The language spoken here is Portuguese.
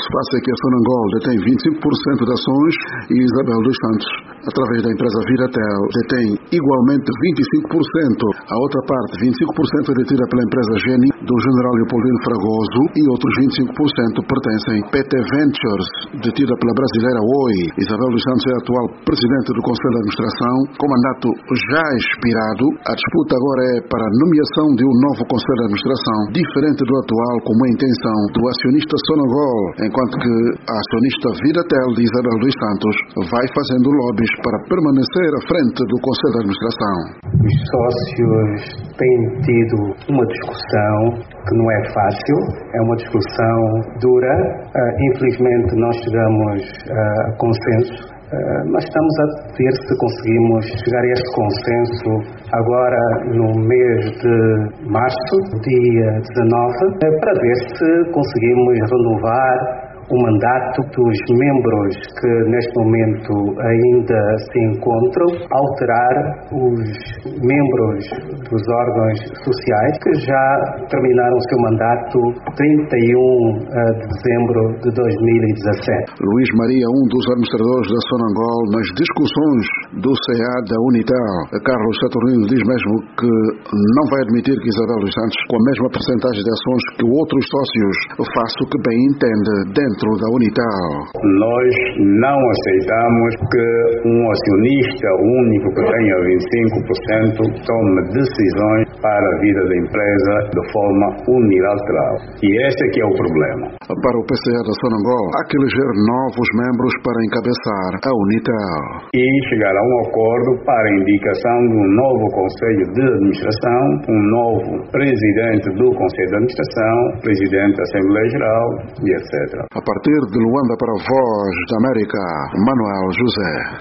se passa é que a Sonangol detém 25% de ações e Isabel dos Santos, através da empresa Viratel, detém igualmente 25%. A outra parte, 25%, é detida pela empresa Geni, do general Leopoldino Fragoso, e outros 25% pertencem a PT Ventures, detida pela brasileira Oi. Isabel dos Santos é a atual presidente do Conselho de Administração, com mandato já expirado. A disputa agora é para a nomeação de um novo Conselho de Administração, diferente do atual, como é a intenção do acionista Sonangol, enquanto que a acionista Viratel de Isabel dos Santos vai fazendo lobbies para permanecer à frente do Conselho de Administração. Os sócios têm tido uma discussão que não é fácil, é uma discussão dura. Infelizmente não chegamos a consenso. Nós estamos a ver se conseguimos chegar a este consenso agora no mês de março, dia 19, para ver se conseguimos renovar o mandato dos membros que neste momento ainda se encontram, alterar os membros dos órgãos sociais que já terminaram o seu mandato 31 de dezembro de 2017. Luís Maria, um dos administradores da Sonangol, nas discussões do CA da Unitel. Carlos Saturnino diz mesmo que não vai admitir que Isabel dos Santos, com a mesma percentagem de ações que outros sócios, faça o que bem entende dentro da Unitel. Nós não aceitamos que um acionista único que tenha 25% tome decisões para a vida da empresa de forma unilateral. E esse é que é o problema. Para o PCA da Sonangol, há que eleger novos membros para encabeçar a Unitel. E chegar a um acordo para a indicação de um novo Conselho de Administração, um novo presidente do Conselho de Administração, presidente da Assembleia Geral e etc. A partir de Luanda para a Voz da América, Manuel José.